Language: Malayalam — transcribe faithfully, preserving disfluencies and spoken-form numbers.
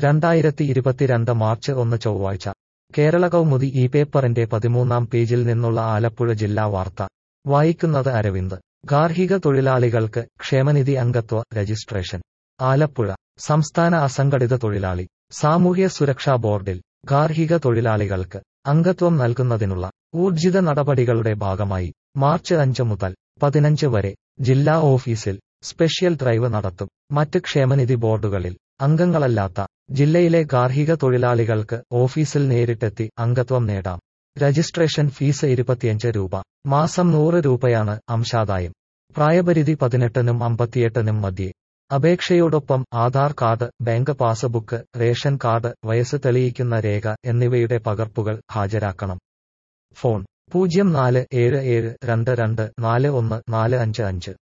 രണ്ടായിരത്തി ഇരുപത്തിരണ്ട് മാർച്ച് ഒന്ന് ചൊവ്വാഴ്ച കേരള കൗമുദി ഈ പേപ്പറിന്റെ പതിമൂന്നാം പേജിൽ നിന്നുള്ള ആലപ്പുഴ ജില്ലാ വാർത്ത വായിക്കുന്നത് അരവിന്ദ്. ഗാർഹിക തൊഴിലാളികൾക്ക് ക്ഷേമനിധി അംഗത്വ രജിസ്ട്രേഷൻ. ആലപ്പുഴ സംസ്ഥാന അസംഘടിത തൊഴിലാളി സാമൂഹ്യ സുരക്ഷാ ബോർഡിൽ ഗാർഹിക തൊഴിലാളികൾക്ക് അംഗത്വം നൽകുന്നതിനുള്ള ഊർജിത നടപടികളുടെ ഭാഗമായി മാർച്ച് അഞ്ച് മുതൽ പതിനഞ്ച് വരെ ജില്ലാ ഓഫീസിൽ സ്പെഷ്യൽ ഡ്രൈവ് നടത്തും. മറ്റ് ക്ഷേമനിധി ബോർഡുകളിൽ അംഗങ്ങളല്ലാത്ത ജില്ലയിലെ ഗാർഹിക തൊഴിലാളികൾക്ക് ഓഫീസിൽ നേരിട്ടെത്തി അംഗത്വം നേടാം. രജിസ്ട്രേഷൻ ഫീസ് ഇരുപത്തിയഞ്ച് രൂപ. മാസം നൂറ് രൂപയാണ് അംശാദായം. പ്രായപരിധി പതിനെട്ടിനും അമ്പത്തിയെട്ടിനും മധ്യേ. അപേക്ഷയോടൊപ്പം Aadhaar card, bank passbook, ration card, വയസ്സ് തെളിയിക്കുന്ന രേഖ എന്നിവയുടെ പകർപ്പുകൾ ഹാജരാക്കണം. ഫോൺ പൂജ്യം നാല് ഏഴ് ഏഴ് രണ്ട് രണ്ട് നാല് ഒന്ന് നാല് അഞ്ച് അഞ്ച്.